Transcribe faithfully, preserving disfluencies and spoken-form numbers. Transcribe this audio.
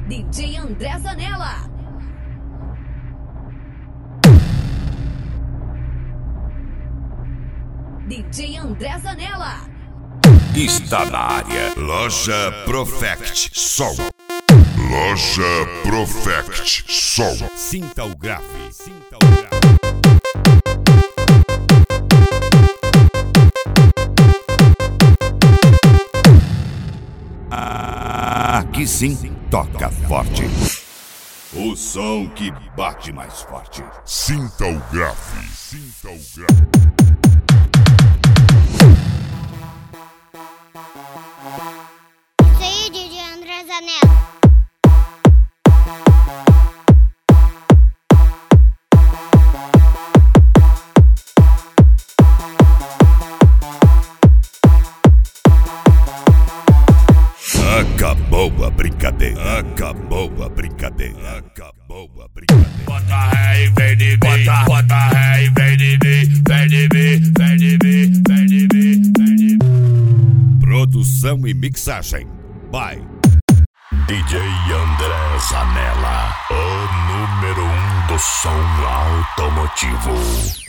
D J André Zanella. D J André Zanella. Está na área. Loja Profect Som. Loja Profect Som. Sinta o grave. Sinta o grave. Aqui sim, toca forte. O som que bate mais forte. Sinta o grave. Sinta o grave. Isso aí, D J André Zanella. Acabou a brincadeira. Acabou a brincadeira. Acabou a brincadeira. Bota ré e vem de mim. Bota, bota ré e vem de mim. Vem de mim, vem de mim, vem de mim, vem de mim. Produção e mixagem. Vai. D J André Zanella, o número um do som automotivo.